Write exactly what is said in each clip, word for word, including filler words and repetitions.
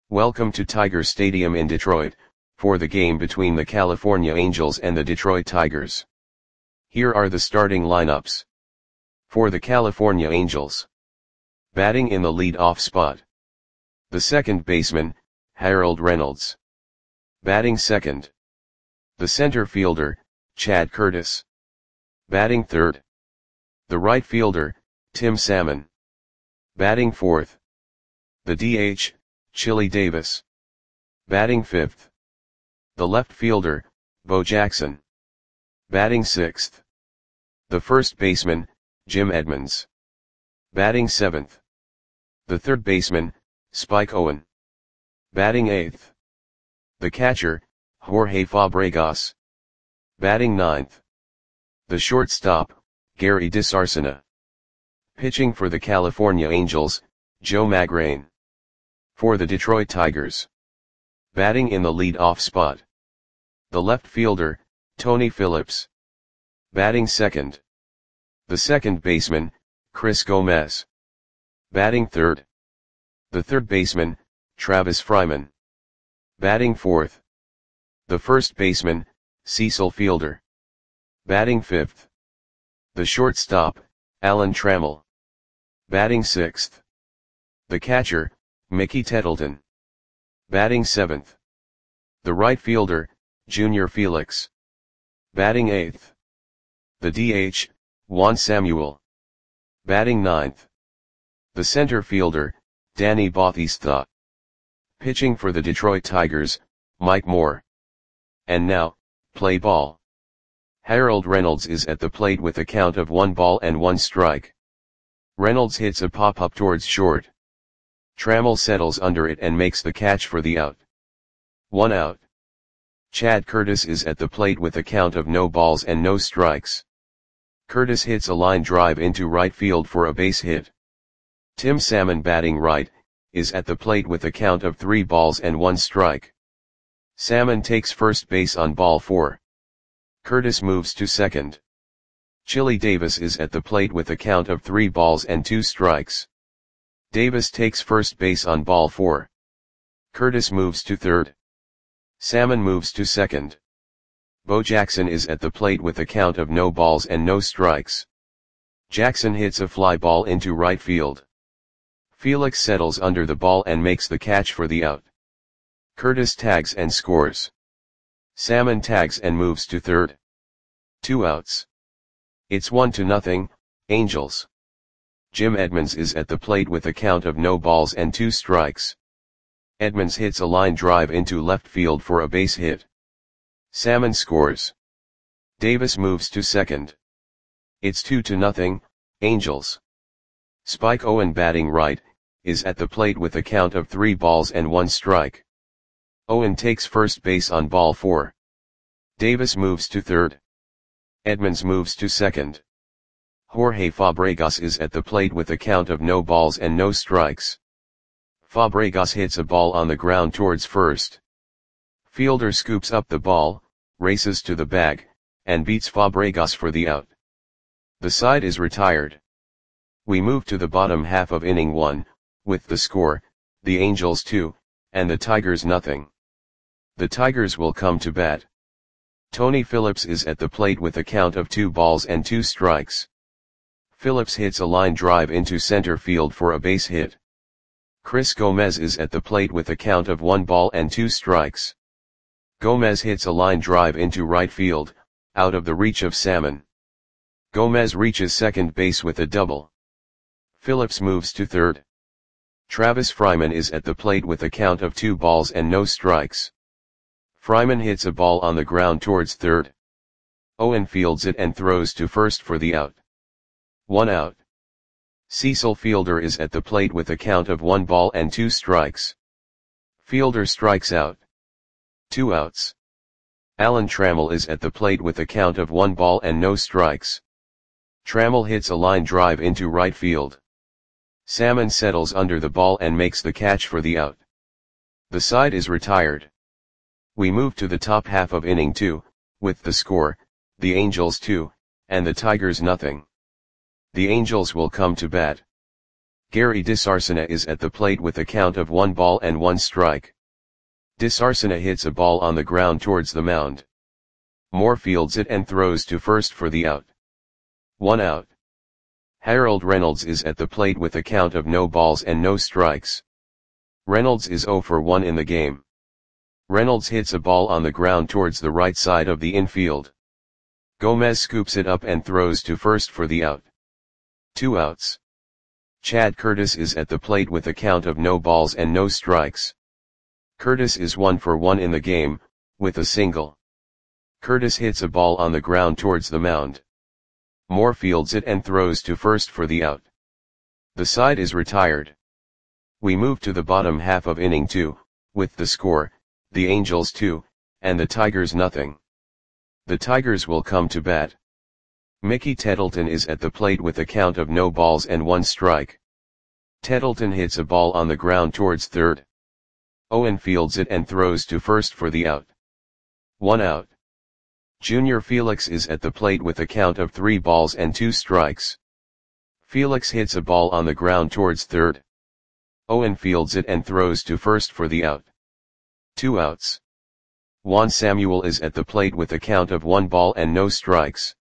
Welcome to Tiger Stadium in Detroit, for the game between the California Angels and the Detroit Tigers. Here are the starting lineups. For the California Angels. Batting in the lead-off spot. The second baseman, Harold Reynolds. Batting second. The center fielder, Chad Curtis. Batting third. The right fielder, Tim Salmon. Batting fourth. The D H, Chili Davis. Batting fifth. The left fielder, Bo Jackson. Batting sixth. The first baseman, Jim Edmonds. Batting seventh. The third baseman, Spike Owen. Batting eighth. The catcher, Jorge Fabregas. Batting ninth. The shortstop, Gary DeSarcina. Pitching for the California Angels, Joe Magrane. For the Detroit Tigers. Batting in the lead-off spot. The left fielder, Tony Phillips. Batting second. The second baseman, Chris Gomez. Batting third. The third baseman, Travis Fryman. Batting fourth. The first baseman, Cecil Fielder. Batting fifth. The shortstop, Alan Trammell. Batting sixth. The catcher, Mickey Tettleton. Batting seventh. The right fielder, Junior Felix. Batting eighth. The D H, Juan Samuel. Batting ninth. The center fielder, Danny Bautista. Pitching for the Detroit Tigers, Mike Moore. And now, play ball. Harold Reynolds is at the plate with a count of one ball and one strike. Reynolds hits a pop-up towards short. Trammell settles under it and makes the catch for the out. One out. Chad Curtis is at the plate with a count of no balls and no strikes. Curtis hits a line drive into right field for a base hit. Tim Salmon, batting right, is at the plate with a count of three balls and one strike. Salmon takes first base on ball four. Curtis moves to second. Chili Davis is at the plate with a count of three balls and two strikes. Davis takes first base on ball four. Curtis moves to third. Salmon moves to second. Bo Jackson is at the plate with a count of no balls and no strikes. Jackson hits a fly ball into right field. Felix settles under the ball and makes the catch for the out. Curtis tags and scores. Salmon tags and moves to third. Two outs. It's one to nothing, Angels. Jim Edmonds is at the plate with a count of no balls and two strikes. Edmonds hits a line drive into left field for a base hit. Salmon scores. Davis moves to second. It's two to nothing, Angels. Spike Owen, batting right, is at the plate with a count of three balls and one strike. Owen takes first base on ball four. Davis moves to third. Edmonds moves to second. Jorge Fabregas is at the plate with a count of no balls and no strikes. Fabregas hits a ball on the ground towards first. Fielder scoops up the ball, races to the bag, and beats Fabregas for the out. The side is retired. We move to the bottom half of inning one, with the score, the Angels two, and the Tigers nothing. The Tigers will come to bat. Tony Phillips is at the plate with a count of two balls and two strikes. Phillips hits a line drive into center field for a base hit. Chris Gomez is at the plate with a count of one ball and two strikes. Gomez hits a line drive into right field, out of the reach of Salmon. Gomez reaches second base with a double. Phillips moves to third. Travis Fryman is at the plate with a count of two balls and no strikes. Fryman hits a ball on the ground towards third. Owen fields it and throws to first for the out. One out. Cecil Fielder is at the plate with a count of one ball and two strikes. Fielder strikes out. Two outs. Alan Trammell is at the plate with a count of one ball and no strikes. Trammell hits a line drive into right field. Salmon settles under the ball and makes the catch for the out. The side is retired. We move to the top half of inning two, with the score, the Angels two, and the Tigers nothing. The Angels will come to bat. Gary DeSarcina is at the plate with a count of one ball and one strike. DeSarcina hits a ball on the ground towards the mound. Moore fields it and throws to first for the out. One out. Harold Reynolds is at the plate with a count of no balls and no strikes. Reynolds is zero for one in the game. Reynolds hits a ball on the ground towards the right side of the infield. Gomez scoops it up and throws to first for the out. Two outs. Chad Curtis is at the plate with a count of no balls and no strikes. Curtis is one for one in the game, with a single. Curtis hits a ball on the ground towards the mound. Moore fields it and throws to first for the out. The side is retired. We move to the bottom half of inning two, with the score, the Angels two, and the Tigers nothing. The Tigers will come to bat. Mickey Tettleton is at the plate with a count of no balls and one strike. Tettleton hits a ball on the ground towards third. Owen fields it and throws to first for the out. One out. Junior Felix is at the plate with a count of three balls and two strikes. Felix hits a ball on the ground towards third. Owen fields it and throws to first for the out. Two outs. Juan Samuel is at the plate with a count of one ball and no strikes.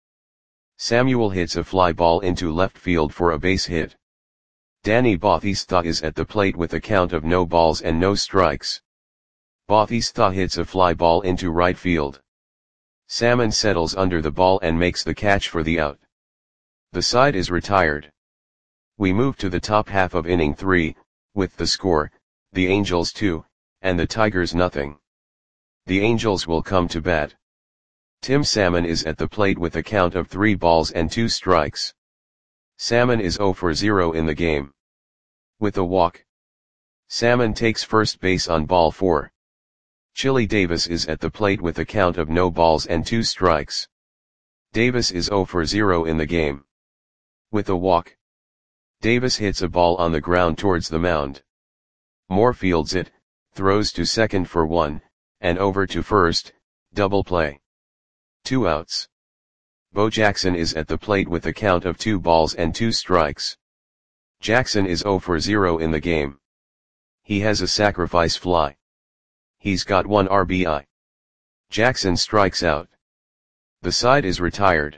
Samuel hits a fly ball into left field for a base hit. Danny Bautista is at the plate with a count of no balls and no strikes. Bautista hits a fly ball into right field. Salmon settles under the ball and makes the catch for the out. The side is retired. We move to the top half of inning three, with the score, the Angels two, and the Tigers nothing. The Angels will come to bat. Tim Salmon is at the plate with a count of three balls and two strikes. Salmon is zero for zero in the game. With a walk. Salmon takes first base on ball four. Chili Davis is at the plate with a count of no balls and two strikes. Davis is zero for zero in the game. With a walk. Davis hits a ball on the ground towards the mound. Moore fields it, throws to second for one, and over to first, double play. Two outs. Bo Jackson is at the plate with a count of two balls and two strikes. Jackson is zero for zero in the game. He has a sacrifice fly. He's got one R B I. Jackson strikes out. The side is retired.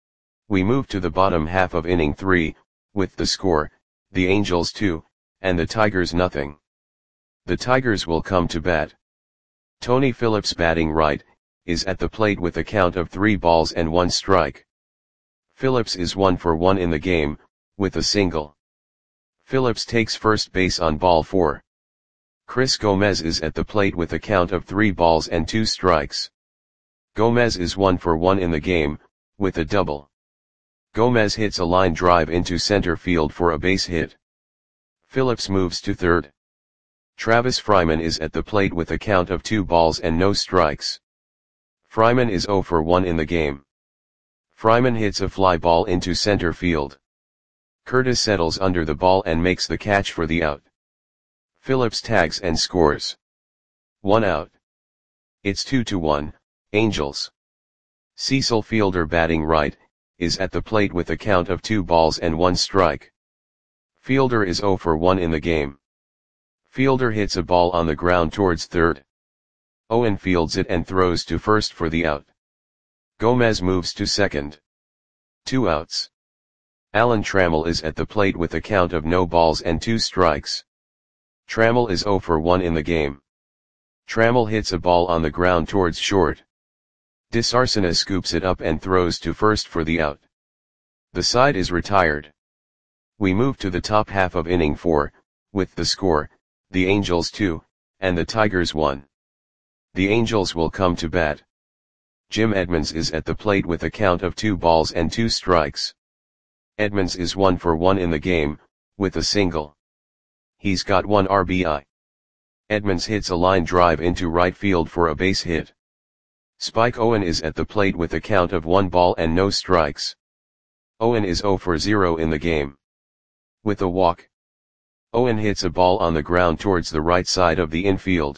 We move to the bottom half of inning three, with the score, the Angels two, and the Tigers nothing. The Tigers will come to bat. Tony Phillips batting right, is at the plate with a count of three balls and one strike. Phillips is one for one in the game, with a single. Phillips takes first base on ball four. Chris Gomez is at the plate with a count of three balls and two strikes. Gomez is one for one in the game, with a double. Gomez hits a line drive into center field for a base hit. Phillips moves to third. Travis Fryman is at the plate with a count of two balls and no strikes. Fryman is zero for one in the game. Fryman hits a fly ball into center field. Curtis settles under the ball and makes the catch for the out. Phillips tags and scores. One out. It's two to one, Angels. Cecil Fielder batting right, is at the plate with a count of two balls and one strike. Fielder is zero for one in the game. Fielder hits a ball on the ground towards third. Owen fields it and throws to first for the out. Gomez moves to second. Two outs. Alan Trammell is at the plate with a count of no balls and two strikes. Trammell is zero for one in the game. Trammell hits a ball on the ground towards short. DeSarcina scoops it up and throws to first for the out. The side is retired. We move to the top half of inning four, with the score, the Angels two, and the Tigers one. The Angels will come to bat. Jim Edmonds is at the plate with a count of two balls and two strikes. Edmonds is one for one in the game, with a single. He's got one R B I. Edmonds hits a line drive into right field for a base hit. Spike Owen is at the plate with a count of one ball and no strikes. Owen is zero for zero in the game. With a walk. Owen hits a ball on the ground towards the right side of the infield.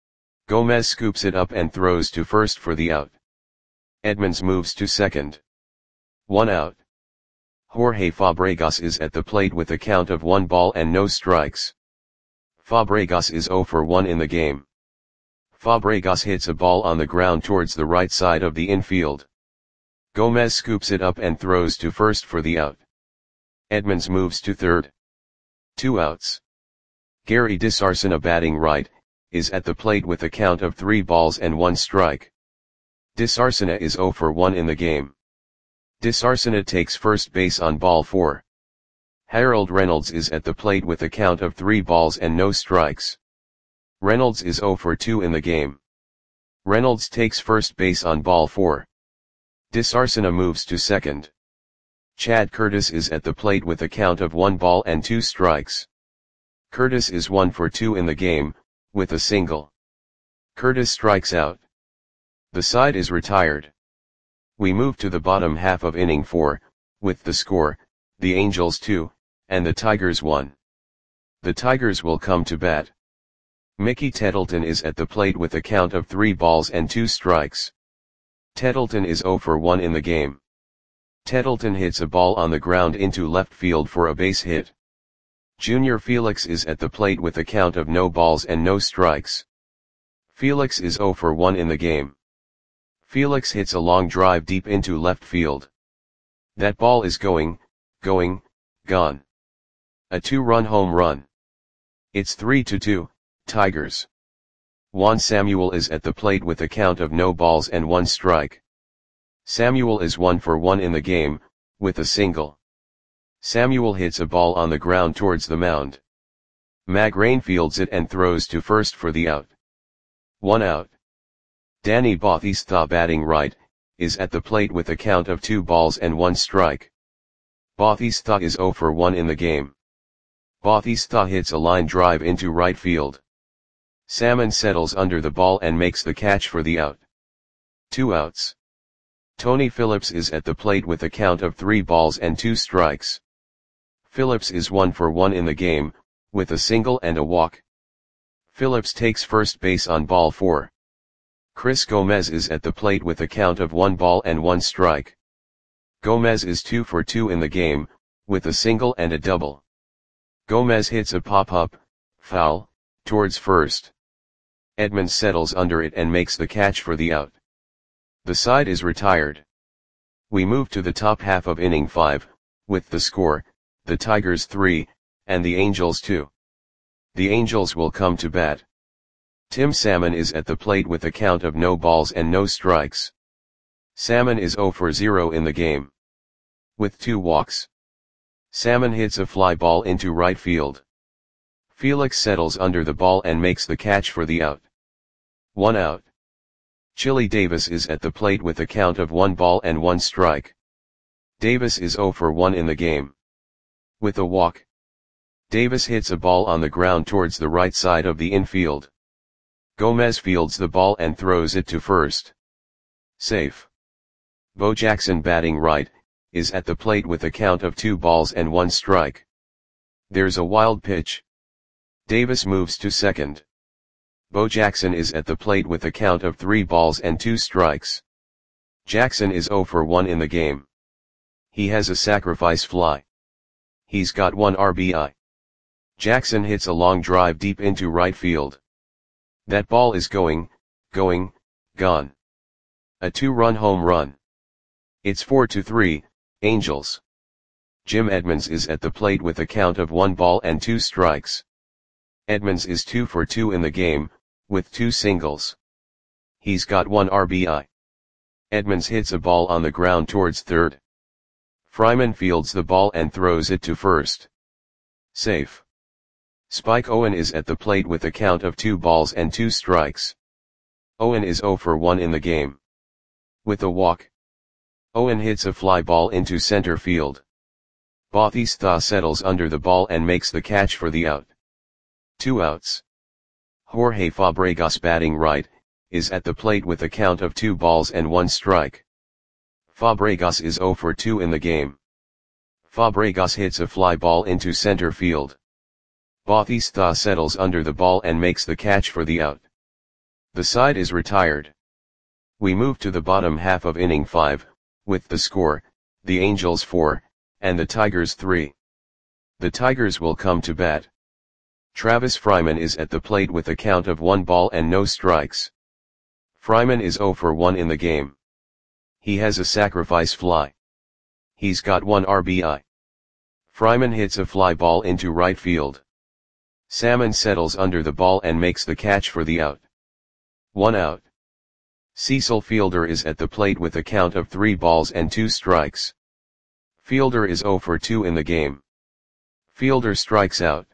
Gomez scoops it up and throws to first for the out. Edmonds moves to second. One out. Jorge Fabregas is at the plate with a count of one ball and no strikes. Fabregas is zero for one in the game. Fabregas hits a ball on the ground towards the right side of the infield. Gomez scoops it up and throws to first for the out. Edmonds moves to third. Two outs. Gary DeSarcina, batting right, is at the plate with a count of three balls and one strike. DeSarcina is zero for one in the game. DeSarcina takes first base on ball four. Harold Reynolds is at the plate with a count of three balls and no strikes. Reynolds is zero for two in the game. Reynolds takes first base on ball four. DeSarcina moves to second. Chad Curtis is at the plate with a count of one ball and two strikes. Curtis is one for two in the game, with a single. Curtis strikes out. The side is retired. We move to the bottom half of inning four, with the score, the Angels two, and the Tigers one. The Tigers will come to bat. Mickey Tettleton is at the plate with a count of three balls and two strikes. Tettleton is zero for one in the game. Tettleton hits a ball on the ground into left field for a base hit. Junior Felix is at the plate with a count of no balls and no strikes. Felix is zero for one in the game. Felix hits a long drive deep into left field. That ball is going, going, gone. A two-run home run. It's three to two, Tigers. Juan Samuel is at the plate with a count of no balls and one strike. Samuel is one for one in the game, with a single. Samuel hits a ball on the ground towards the mound. Magrain fields it and throws to first for the out. One out. Danny Bautista, batting right, is at the plate with a count of two balls and one strike. Bautista is zero for one in the game. Bautista hits a line drive into right field. Salmon settles under the ball and makes the catch for the out. Two outs. Tony Phillips is at the plate with a count of three balls and two strikes. Phillips is one for one in the game, with a single and a walk. Phillips takes first base on ball four. Chris Gomez is at the plate with a count of one ball and one strike. Gomez is two for two in the game, with a single and a double. Gomez hits a pop-up, foul, towards first. Edmonds settles under it and makes the catch for the out. The side is retired. We move to the top half of inning five, with the score, the Tigers three, and the Angels two. The Angels will come to bat. Tim Salmon is at the plate with a count of no balls and no strikes. Salmon is zero for zero in the game. With two walks. Salmon hits a fly ball into right field. Felix settles under the ball and makes the catch for the out. One out. Chili Davis is at the plate with a count of one ball and one strike. Davis is zero for one in the game. With a walk. Davis hits a ball on the ground towards the right side of the infield. Gomez fields the ball and throws it to first. Safe. Bo Jackson, batting right, is at the plate with a count of two balls and one strike. There's a wild pitch. Davis moves to second. Bo Jackson is at the plate with a count of three balls and two strikes. Jackson is zero for one in the game. He has a sacrifice fly. He's got one R B I. Jackson hits a long drive deep into right field. That ball is going, going, gone. A two-run home run. It's four to three, Angels. Jim Edmonds is at the plate with a count of one ball and two strikes. Edmonds is two for two in the game, with two singles. He's got one R B I. Edmonds hits a ball on the ground towards third. Fryman fields the ball and throws it to first. Safe. Spike Owen is at the plate with a count of two balls and two strikes. Owen is zero for one in the game. With a walk. Owen hits a fly ball into center field. Bautista settles under the ball and makes the catch for the out. Two outs. Jorge Fabregas, batting right, is at the plate with a count of two balls and one strike. Fabregas is zero for two in the game. Fabregas hits a fly ball into center field. Bautista settles under the ball and makes the catch for the out. The side is retired. We move to the bottom half of inning five, with the score, the Angels four, and the Tigers three. The Tigers will come to bat. Travis Fryman is at the plate with a count of one ball and no strikes. Fryman is zero for one in the game. He has a sacrifice fly. He's got one R B I. Fryman hits a fly ball into right field. Salmon settles under the ball and makes the catch for the out. One out. Cecil Fielder is at the plate with a count of three balls and two strikes. Fielder is zero for two in the game. Fielder strikes out.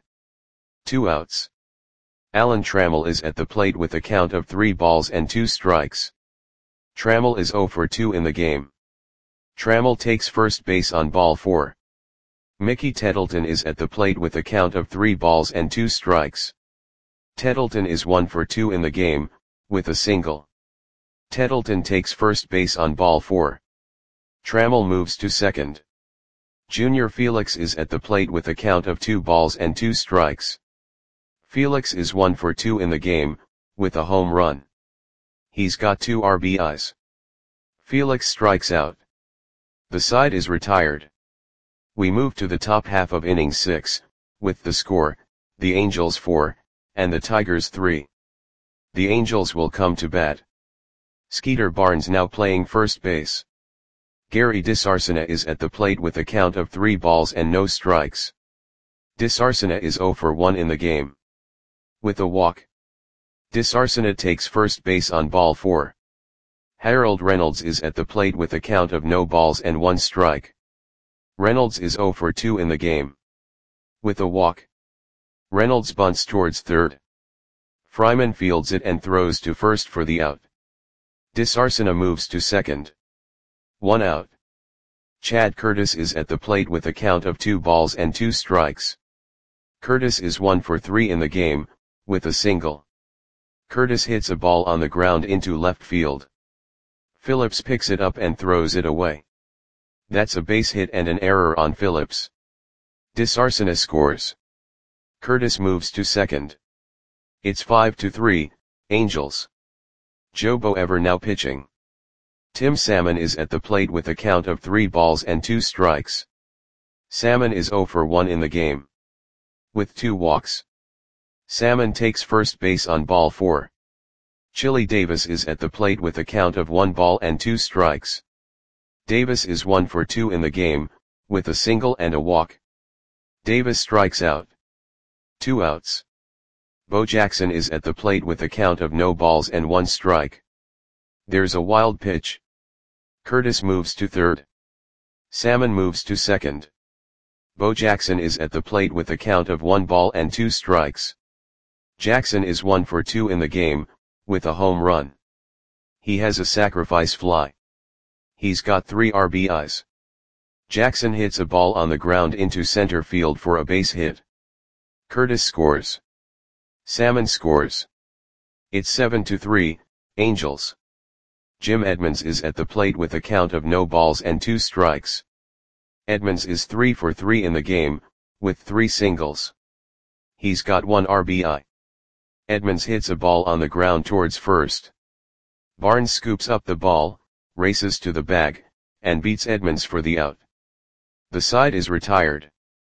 Two outs. Alan Trammell is at the plate with a count of three balls and two strikes. Trammell is zero for two in the game. Trammell takes first base on ball four. Mickey Tettleton is at the plate with a count of three balls and two strikes. Tettleton is one for two in the game, with a single. Tettleton takes first base on ball four. Trammell moves to second. Junior Felix is at the plate with a count of two balls and two strikes. Felix is one for two in the game, with a home run. He's got two R B Is. Felix strikes out. The side is retired. We move to the top half of inning six, with the score, the Angels four, and the Tigers three. The Angels will come to bat. Skeeter Barnes now playing first base. Gary DeSarcina is at the plate with a count of three balls and no strikes. DeSarcina is zero for one in the game. With a walk. DeSarcina takes first base on ball four. Harold Reynolds is at the plate with a count of no balls and one strike. Reynolds is zero for two in the game. With a walk. Reynolds bunts towards third. Fryman fields it and throws to first for the out. DeSarcina moves to second. One out. Chad Curtis is at the plate with a count of two balls and two strikes. Curtis is one for three in the game, with a single. Curtis hits a ball on the ground into left field. Phillips picks it up and throws it away. That's a base hit and an error on Phillips. DeSarcina scores. Curtis moves to second. It's five to three, Angels. Joe Boever now pitching. Tim Salmon is at the plate with a count of three balls and two strikes. Salmon is zero for one in the game. With two walks. Salmon takes first base on ball four. Chili Davis is at the plate with a count of one ball and two strikes. Davis is one for two in the game, with a single and a walk. Davis strikes out. Two outs. Bo Jackson is at the plate with a count of no balls and one strike. There's a wild pitch. Curtis moves to third. Salmon moves to second. Bo Jackson is at the plate with a count of one ball and two strikes. Jackson is one for two in the game, with a home run. He has a sacrifice fly. He's got three R B Is. Jackson hits a ball on the ground into center field for a base hit. Curtis scores. Salmon scores. It's seven to three, Angels. Jim Edmonds is at the plate with a count of no balls and two strikes. Edmonds is three for three in the game, with three singles. He's got one R B I. Edmonds hits a ball on the ground towards first. Barnes scoops up the ball, races to the bag, and beats Edmonds for the out. The side is retired.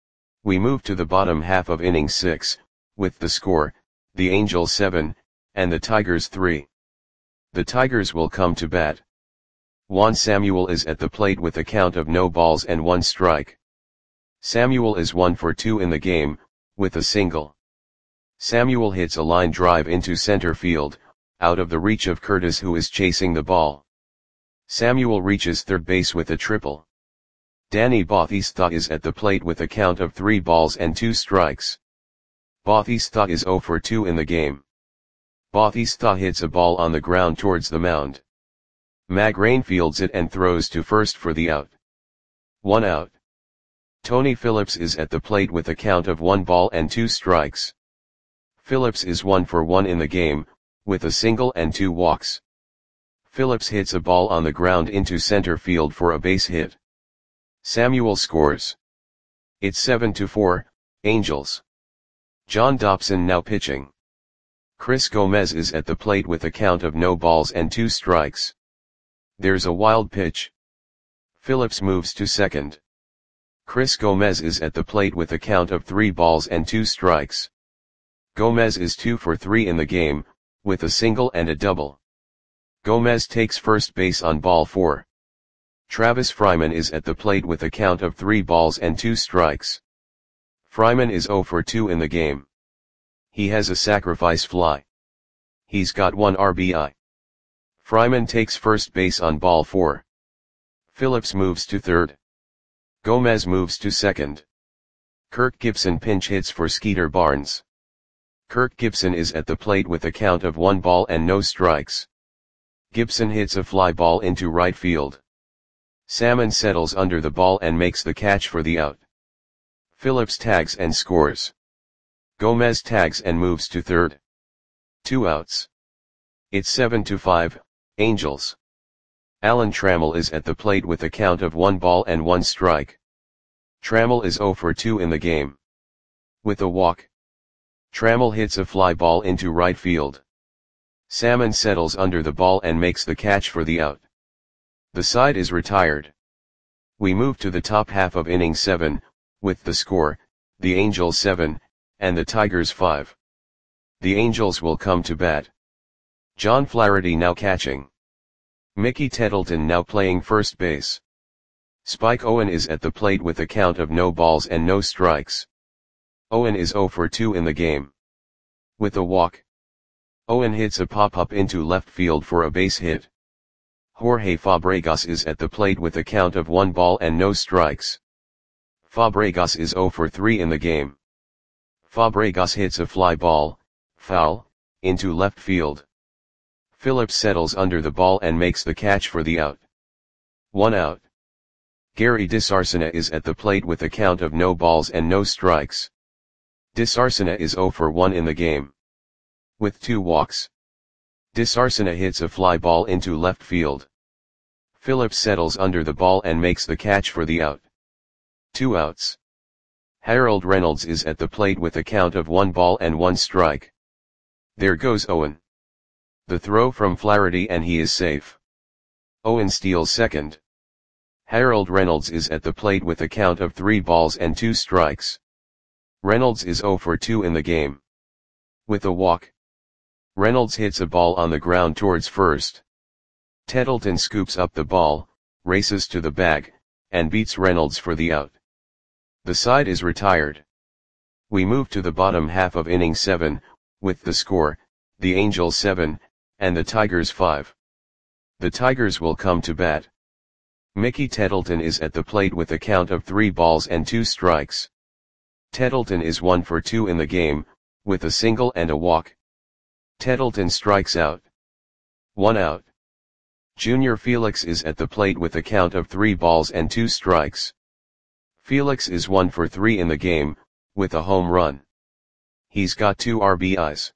We move to the bottom half of inning six, with the score, the Angels seven, and the Tigers three. The Tigers will come to bat. Juan Samuel is at the plate with a count of no balls and one strike. Samuel is one for two in the game, with a single. Samuel hits a line drive into center field, out of the reach of Curtis, who is chasing the ball. Samuel reaches third base with a triple. Danny Bautista is at the plate with a count of three balls and two strikes. Bautista is zero for two in the game. Bautista hits a ball on the ground towards the mound. Magrain fields it and throws to first for the out. One out. Tony Phillips is at the plate with a count of one ball and two strikes. Phillips is one for one in the game, with a single and two walks. Phillips hits a ball on the ground into center field for a base hit. Samuel scores. It's seven to four, Angels. John Dobson now pitching. Chris Gomez is at the plate with a count of no balls and two strikes. There's a wild pitch. Phillips moves to second. Chris Gomez is at the plate with a count of three balls and two strikes. Gomez is two for three in the game, with a single and a double. Gomez takes first base on ball four. Travis Fryman is at the plate with a count of three balls and two strikes. Fryman is zero for two in the game. He has a sacrifice fly. He's got one R B I. Fryman takes first base on ball four. Phillips moves to third. Gomez moves to second. Kirk Gibson pinch hits for Skeeter Barnes. Kirk Gibson is at the plate with a count of one ball and no strikes. Gibson hits a fly ball into right field. Salmon settles under the ball and makes the catch for the out. Phillips tags and scores. Gomez tags and moves to third. Two outs. It's seven to five, Angels. Alan Trammell is at the plate with a count of one ball and one strike. Trammell is zero for two in the game. With a walk. Trammell hits a fly ball into right field. Salmon settles under the ball and makes the catch for the out. The side is retired. We move to the top half of inning seven, with the score, the Angels seven, and the Tigers five. The Angels will come to bat. John Flaherty now catching. Mickey Tettleton now playing first base. Spike Owen is at the plate with a count of no balls and no strikes. Owen is zero for two in the game. With a walk. Owen hits a pop-up into left field for a base hit. Jorge Fabregas is at the plate with a count of one ball and no strikes. Fabregas is zero for three in the game. Fabregas hits a fly ball, foul, into left field. Phillips settles under the ball and makes the catch for the out. One out. Gary DeSarcina is at the plate with a count of no balls and no strikes. DeSarcina is zero for one in the game. With two walks. DeSarcina hits a fly ball into left field. Phillips settles under the ball and makes the catch for the out. Two outs. Harold Reynolds is at the plate with a count of one ball and one strike. There goes Owen. The throw from Flaherty and he is safe. Owen steals second. Harold Reynolds is at the plate with a count of three balls and two strikes. Reynolds is zero for two in the game. With a walk. Reynolds hits a ball on the ground towards first. Tettleton scoops up the ball, races to the bag, and beats Reynolds for the out. The side is retired. We move to the bottom half of inning seven, with the score, the Angels seven, and the Tigers five. The Tigers will come to bat. Mickey Tettleton is at the plate with a count of three balls and two strikes. Tettleton is one for two in the game, with a single and a walk. Tettleton strikes out. One out. Junior Felix is at the plate with a count of three balls and two strikes. Felix is one for three in the game, with a home run. He's got two R B Is.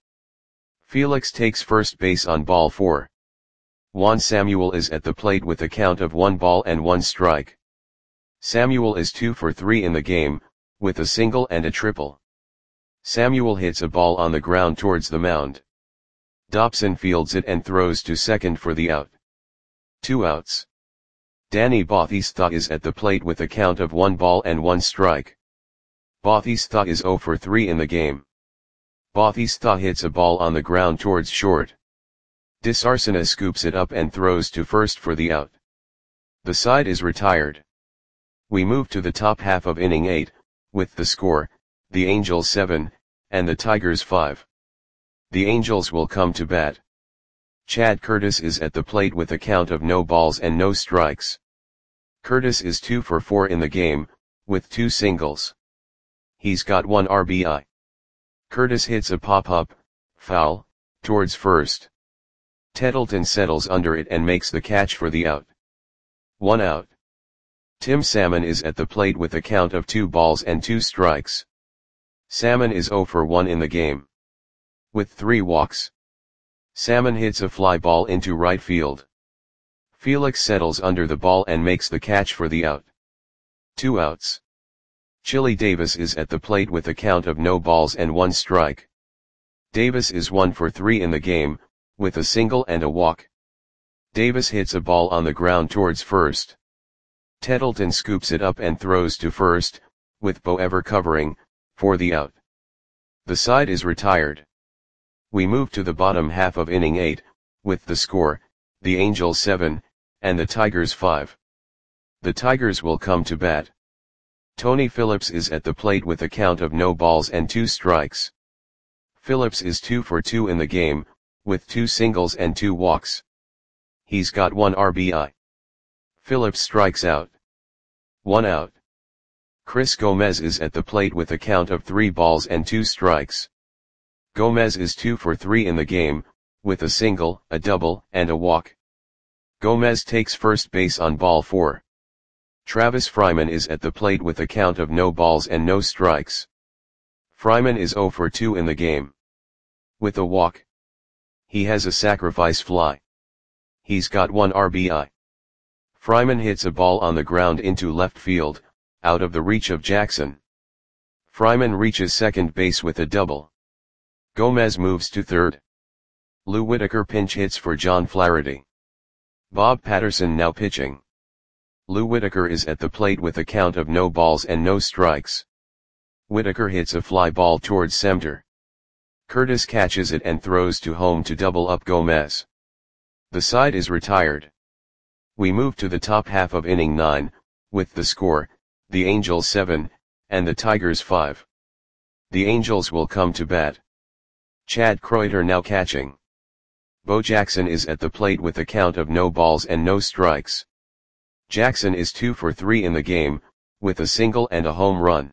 Felix takes first base on ball four. Juan Samuel is at the plate with a count of one ball and one strike. Samuel is two for three in the game, with a single and a triple. Samuel hits a ball on the ground towards the mound. Dobson fields it and throws to second for the out. Two outs. Danny Bautista is at the plate with a count of one ball and one strike. Bautista is zero for three in the game. Bautista hits a ball on the ground towards short. DeSarcina scoops it up and throws to first for the out. The side is retired. We move to the top half of inning eight, with the score, the Angels seven, and the Tigers five. The Angels will come to bat. Chad Curtis is at the plate with a count of no balls and no strikes. Curtis is two for four in the game, with two singles. He's got one R B I. Curtis hits a pop-up, foul, towards first. Tettleton settles under it and makes the catch for the out. One out. Tim Salmon is at the plate with a count of two balls and two strikes. Salmon is zero for one in the game. With three walks. Salmon hits a fly ball into right field. Felix settles under the ball and makes the catch for the out. Two outs. Chili Davis is at the plate with a count of no balls and one strike. Davis is one for three in the game, with a single and a walk. Davis hits a ball on the ground towards first. Tettleton scoops it up and throws to first, with Bo Ever covering, for the out. The side is retired. We move to the bottom half of inning eight, with the score, the Angels seven, and the Tigers five. The Tigers will come to bat. Tony Phillips is at the plate with a count of no balls and two strikes. Phillips is two for two in the game, with two singles and two walks. He's got one R B I. Phillips strikes out. One out. Chris Gomez is at the plate with a count of three balls and two strikes. Gomez is two for three in the game, with a single, a double, and a walk. Gomez takes first base on ball four. Travis Fryman is at the plate with a count of no balls and no strikes. Fryman is zero for two in the game. With a walk. He has a sacrifice fly. He's got one R B I. Fryman hits a ball on the ground into left field, out of the reach of Jackson. Fryman reaches second base with a double. Gomez moves to third. Lou Whitaker pinch hits for John Flaherty. Bob Patterson now pitching. Lou Whitaker is at the plate with a count of no balls and no strikes. Whitaker hits a fly ball towards center. Curtis catches it and throws to home to double up Gomez. The side is retired. We move to the top half of inning nine, with the score, the Angels seven, and the Tigers five. The Angels will come to bat. Chad Kreuter now catching. Bo Jackson is at the plate with a count of no balls and no strikes. Jackson is two for three in the game, with a single and a home run.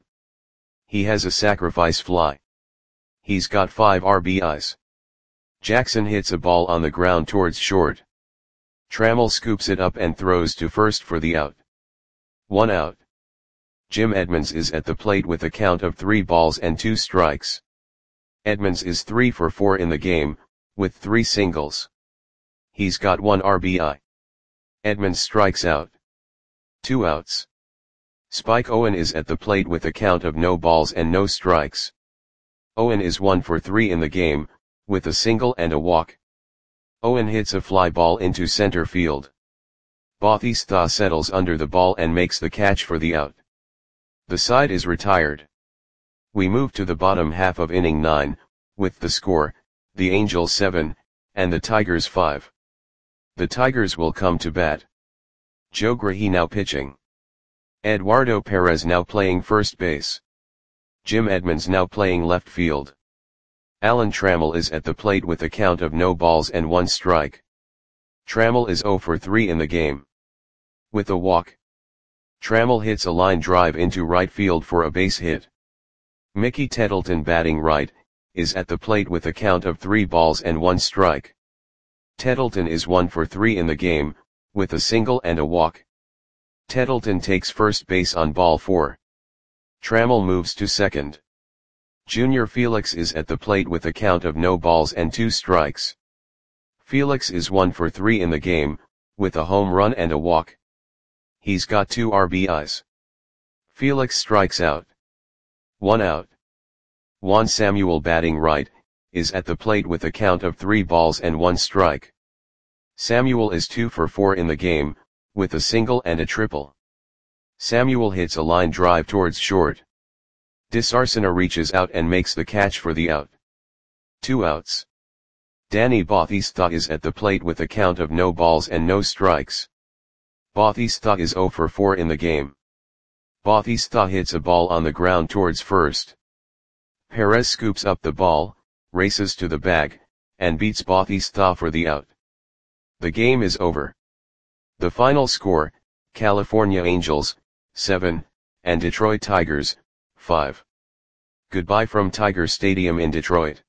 He has a sacrifice fly. He's got five R B Is. Jackson hits a ball on the ground towards short. Trammell scoops it up and throws to first for the out. One out. Jim Edmonds is at the plate with a count of three balls and two strikes. Edmonds is three for four in the game, with three singles. He's got one R B I. Edmonds strikes out. Two outs. Spike Owen is at the plate with a count of no balls and no strikes. Owen is one for three in the game, with a single and a walk. Owen hits a fly ball into center field. Bautista settles under the ball and makes the catch for the out. The side is retired. We move to the bottom half of inning nine, with the score, the Angels seven, and the Tigers five. The Tigers will come to bat. Joe Grahey now pitching. Eduardo Perez now playing first base. Jim Edmonds now playing left field. Alan Trammell is at the plate with a count of no balls and one strike. Trammell is zero for three in the game. With a walk. Trammell hits a line drive into right field for a base hit. Mickey Tettleton batting right, is at the plate with a count of three balls and one strike. Tettleton is one for three in the game, with a single and a walk. Tettleton takes first base on ball four. Trammell moves to second. Junior Felix is at the plate with a count of no balls and two strikes. Felix is one for three in the game, with a home run and a walk. He's got two R B Is. Felix strikes out. One out. Juan Samuel batting right, is at the plate with a count of three balls and one strike. Samuel is two for four in the game, with a single and a triple. Samuel hits a line drive towards short. DeSarcina reaches out and makes the catch for the out. Two outs. Danny Bautista is at the plate with a count of no balls and no strikes. Bautista is zero for four in the game. Bautista hits a ball on the ground towards first. Perez scoops up the ball, races to the bag, and beats Bautista for the out. The game is over. The final score, California Angels, seven, and Detroit Tigers, five. Goodbye from Tiger Stadium in Detroit.